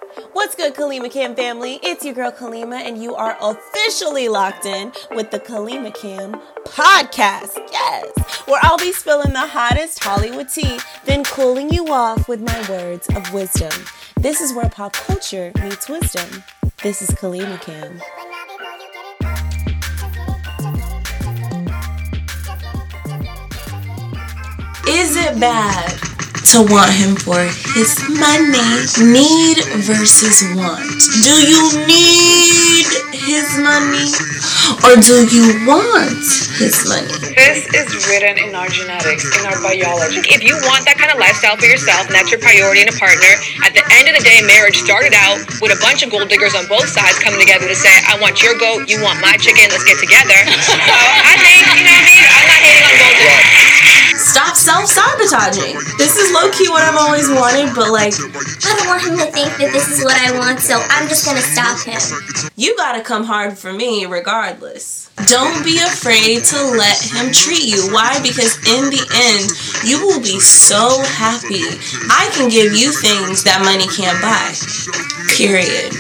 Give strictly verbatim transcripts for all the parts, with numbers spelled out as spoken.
What's good, Kalima Cam family? It's your girl Kalima, and you are officially locked in with the Kalima Cam podcast. Yes, where I'll be spilling the hottest Hollywood tea, then cooling you off with my words of wisdom. This is where pop culture meets wisdom. This is Kalima Cam. Is it bad to want him for his money? Need versus want. Do you need his money or do you want his money? This is written in our genetics, in our biology. If you want that kind of lifestyle for yourself and that's your priority in a partner, at the end of the day, marriage started out with a bunch of gold diggers on both sides coming together to say, I want your goat, you want my chicken, let's get together. So I think, you know what I mean? I'm not hating on gold diggers. Stop self-sabotaging. This is low-key what I've always wanted, but like, I don't want him to think that this is what I want, so I'm just gonna stop him. You gotta come hard for me regardless. Don't be afraid to let him treat you. Why? Because in the end, you will be so happy. I can give you things that money can't buy. Period.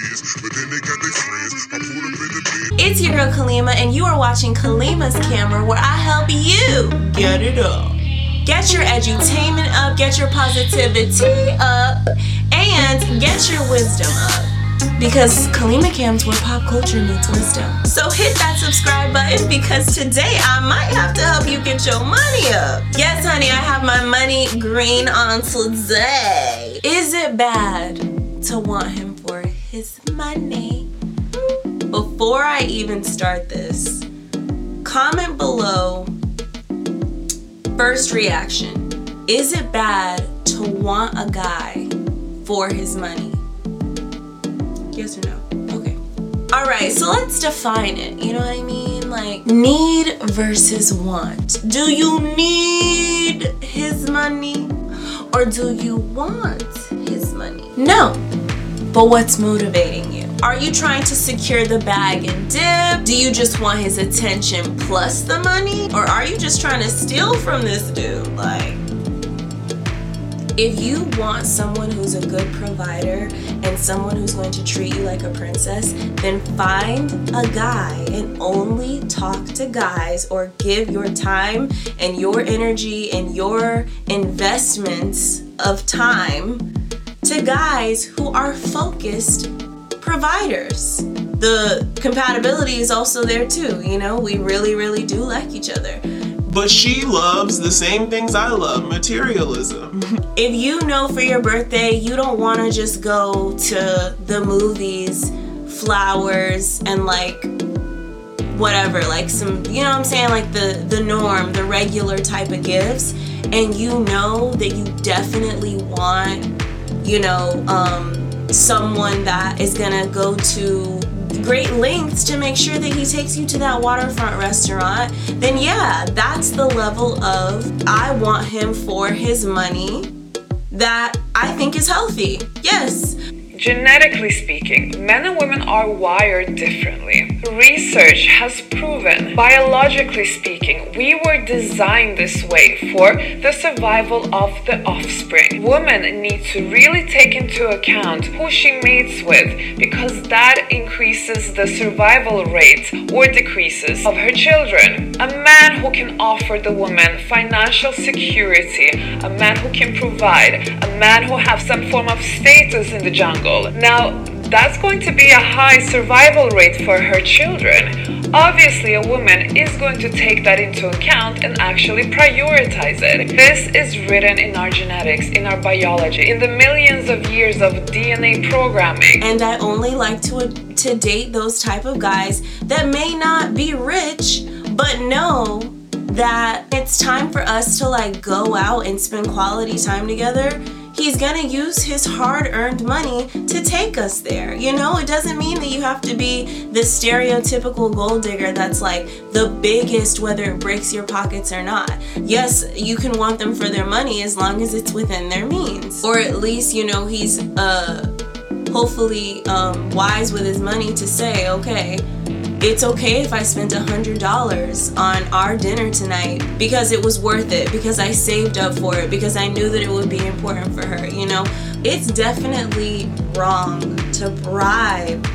It's your girl Kalima, and you are watching Kalima's Camera, where I help you get it up. Get your edutainment up, get your positivity up, and get your wisdom up. Because Kalima Cam's where pop culture meets wisdom. So hit that subscribe button, because today I might have to help you get your money up. Yes, honey, I have my money green on today. Is it bad to want him for his money? Before I even start this, comment below first reaction. Is it bad to want a guy for his money? Yes or no? Okay. Alright, so let's define it. You know what I mean? Like, need versus want. Do you need his money? Or do you want his money? No. But what's motivating you? Are you trying to secure the bag and dip? Do you just want his attention plus the money? Or are you just trying to steal from this dude? Like, if you want someone who's a good provider and someone who's going to treat you like a princess, then find a guy and only talk to guys, or give your time and your energy and your investments of time to guys who are focused providers. The compatibility is also there too, you know, we really, really do like each other. But she loves the same things I love, materialism. If you know for your birthday, you don't want to just go to the movies, flowers, and like whatever, like some, you know what I'm saying, like the, the norm, the regular type of gifts, and you know that you definitely want, you know, um, someone that is gonna go to great lengths to make sure that he takes you to that waterfront restaurant, then yeah, that's the level of I want him for his money that I think is healthy. Yes. Genetically speaking, men and women are wired differently. Research has proven, biologically speaking, we were designed this way for the survival of the offspring. Women need to really take into account who she mates with, because that increases the survival rate or decreases of her children. A man who can offer the woman financial security, a man who can provide, a man who has some form of status in the jungle. Now, that's going to be a high survival rate for her children. Obviously, a woman is going to take that into account and actually prioritize it. This is written in our genetics, in our biology, in the millions of years of D N A programming. And I only like to, to date those type of guys that may not be rich, but know that it's time for us to like go out and spend quality time together. He's gonna use his hard-earned money to take us there. You know, it doesn't mean that you have to be the stereotypical gold digger that's like the biggest, whether it breaks your pockets or not. Yes, you can want them for their money as long as it's within their means. Or at least, you know, he's uh, hopefully um, wise with his money to say, okay, it's okay if I spent a hundred dollars on our dinner tonight because it was worth it, because I saved up for it, because I knew that it would be important for her, you know. it's definitely wrong to bribe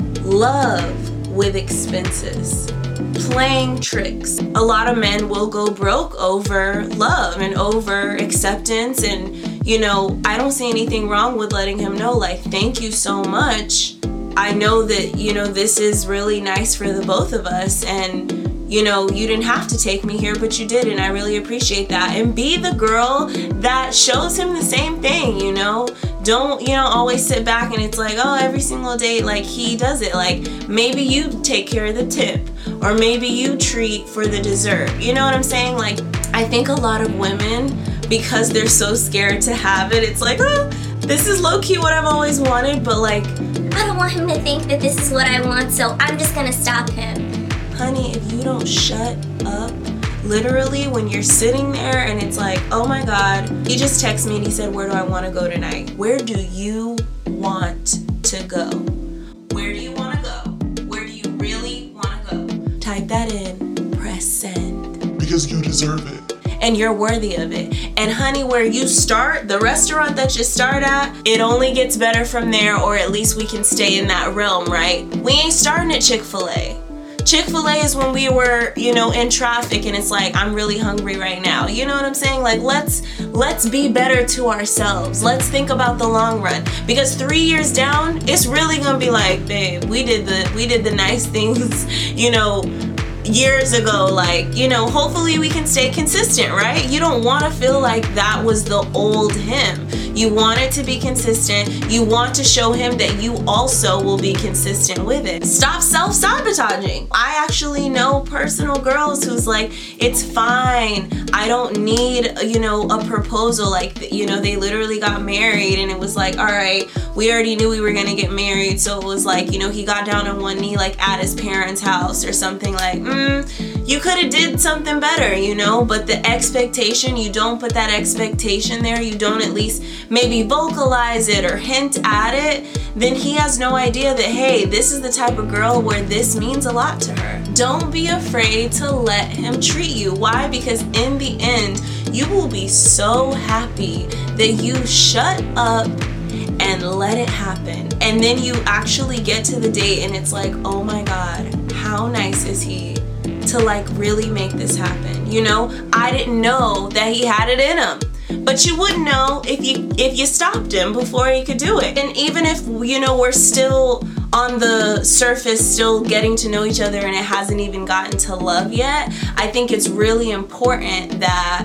love with expenses, playing tricks. A lot of men will go broke over love and over acceptance, and you know, I don't see anything wrong with letting him know, like, thank you so much. I know that, you know, this is really nice for the both of us, and you know, you didn't have to take me here, but you did, and I really appreciate that. And be the girl that shows him the same thing, you know? Don't, you know, always sit back and it's like, oh, every single day, like, he does it. Like, maybe you take care of the tip, or maybe you treat for the dessert. You know what I'm saying? Like, I think a lot of women, because they're so scared to have it, it's like, oh, this is low-key what I've always wanted, but like, I don't want him to think that this is what I want, so I'm just gonna stop him. Honey, if you don't shut up, literally when you're sitting there and it's like, oh my God, he just texted me and he said, where do I want to go tonight? Where do you want to go? Where do you want to go? Where do you really want to go? Type that in, press send. Because you deserve it. And you're worthy of it. And honey, where you start, the restaurant that you start at, it only gets better from there, or at least we can stay in that realm, right? We ain't starting at Chick-fil-A. Chick-fil-A is when we were, you know, in traffic and it's like, I'm really hungry right now. You know what I'm saying? Like, let's let's be better to ourselves. Let's think about the long run. Because three years down, it's really gonna be like, babe, we did the we did the nice things, you know, years ago. Like, you know, hopefully we can stay consistent, right? You don't want to feel like that was the old him. You want it to be consistent. You want to show him that you also will be consistent with it. Stop self-sabotaging. I actually know personal girls who's like, it's fine. I don't need, you know, a proposal. Like, you know, they literally got married and it was like, all right, we already knew we were going to get married. So it was like, you know, he got down on one knee, like at his parents' house or something. Like, mm, you could have did something better, you know, but the expectation, you don't put that expectation there. You don't at least maybe vocalize it or hint at it, then he has no idea that, hey, this is the type of girl where this means a lot to her. Don't be afraid to let him treat you. Why? Because in the end, you will be so happy that you shut up and let it happen. And then you actually get to the date and it's like, oh my God, how nice is he to like really make this happen? You know, I didn't know that he had it in him. But you wouldn't know if you if you stopped him before he could do it. And even if, you know, we're still on the surface, still getting to know each other and it hasn't even gotten to love yet, I think it's really important that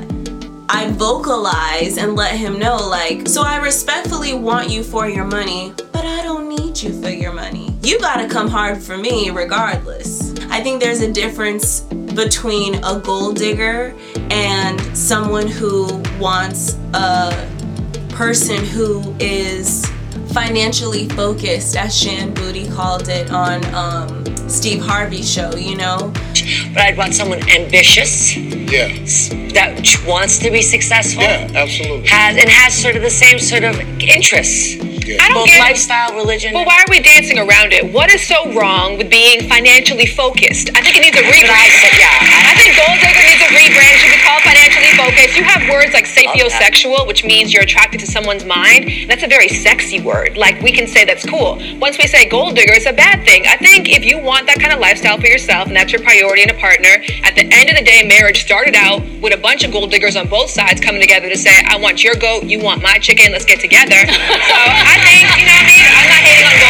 I vocalize and let him know, like, so I respectfully want you for your money, but I don't need you for your money. You gotta come hard for me regardless. I think there's a difference between a gold digger and someone who wants a person who is financially focused, as Shan Boody called it on um, Steve Harvey's show, you know? But I'd want someone ambitious. Yeah. That wants to be successful. Yeah, absolutely. Has and has sort of the same sort of interests. Yeah. I don't Both get lifestyle, religion. But why are we dancing around it? What is so wrong with being financially focused? I think it needs a rebrand. I said, yeah. I think gold digger needs a rebrand. It should be called financially focused. You have words like sapiosexual, which means you're attracted to someone's mind. That's a very sexy word. Like, we can say that's cool. Once we say gold digger, it's a bad thing. I think if you want that kind of lifestyle for yourself and that's your priority in a partner, at the end of the day, marriage started out with a bunch of gold diggers on both sides coming together to say, I want your goat, you want my chicken, let's get together. So I think, you know what I mean? I'm not hating on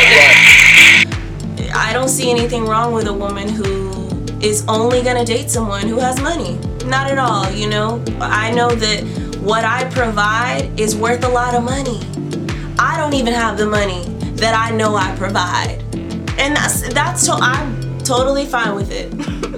gold diggers. I don't see anything wrong with a woman who is only gonna date someone who has money. Not at all, you know? I know that what I provide is worth a lot of money. I don't even have the money that I know I provide. And that's, that's so I'm totally fine with it.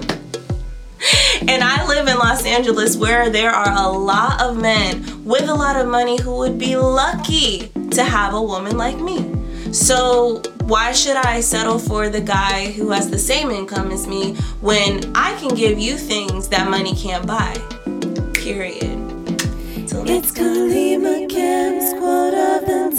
And I live in Los Angeles where there are a lot of men with a lot of money who would be lucky to have a woman like me. So why should I settle for the guy who has the same income as me when I can give you things that money can't buy? Period. So it's Kalima Kim's quote of the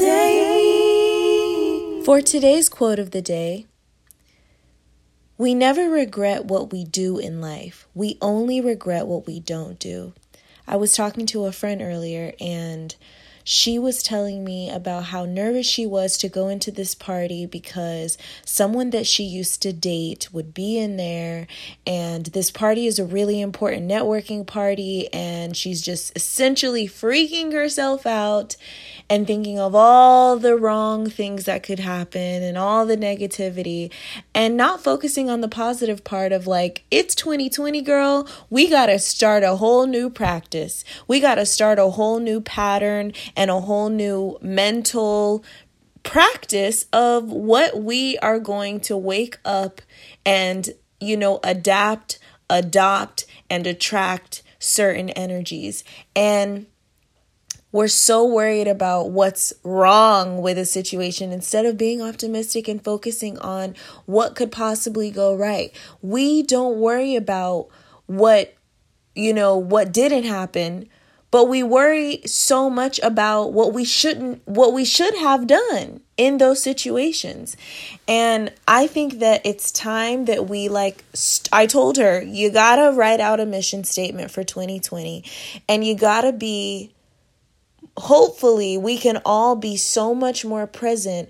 day. For today's quote of the day, we never regret what we do in life. We only regret what we don't do. I was talking to a friend earlier and, she was telling me about how nervous she was to go into this party because someone that she used to date would be in there, and this party is a really important networking party, and she's just essentially freaking herself out and thinking of all the wrong things that could happen and all the negativity, and not focusing on the positive part of like, it's twenty twenty, girl. We got to start a whole new practice. We got to start a whole new pattern and a whole new mental practice of what we are going to wake up and, you know, adapt, adopt, and attract certain energies. And we're so worried about what's wrong with a situation instead of being optimistic and focusing on what could possibly go right. We don't worry about what, you know, what didn't happen, but we worry so much about what we shouldn't, what we should have done in those situations. And I think that it's time that we like, st- I told her, you gotta write out a mission statement for twenty twenty, and you gotta be, hopefully we can all be so much more present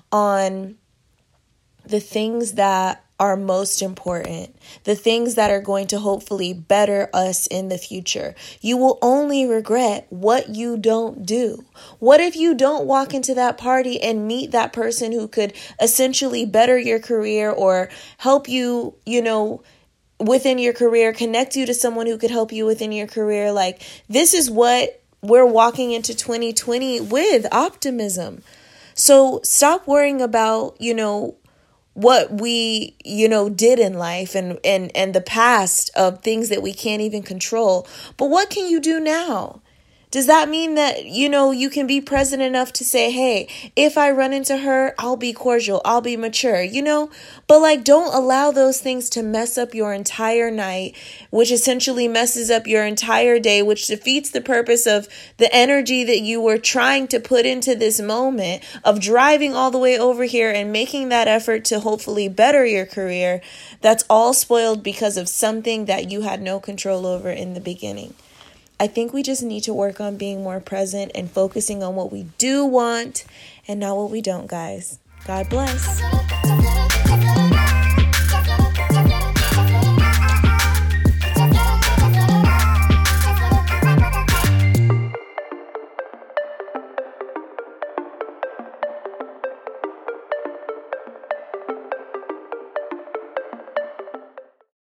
on the things that are most important, the things that are going to hopefully better us in the future. You will only regret what you don't do. What if you don't walk into that party and meet that person who could essentially better your career or help you, you know, within your career, connect you to someone who could help you within your career? Like, this is what we're walking into twenty twenty with, optimism. So stop worrying about, you know, what we, you know, did in life and, and, and the past of things that we can't even control. But what can you do now? Does that mean that, you know, you can be present enough to say, hey, if I run into her, I'll be cordial, I'll be mature, you know? But like, don't allow those things to mess up your entire night, which essentially messes up your entire day, which defeats the purpose of the energy that you were trying to put into this moment of driving all the way over here and making that effort to hopefully better your career. That's all spoiled because of something that you had no control over in the beginning. I think we just need to work on being more present and focusing on what we do want and not what we don't, guys. God bless.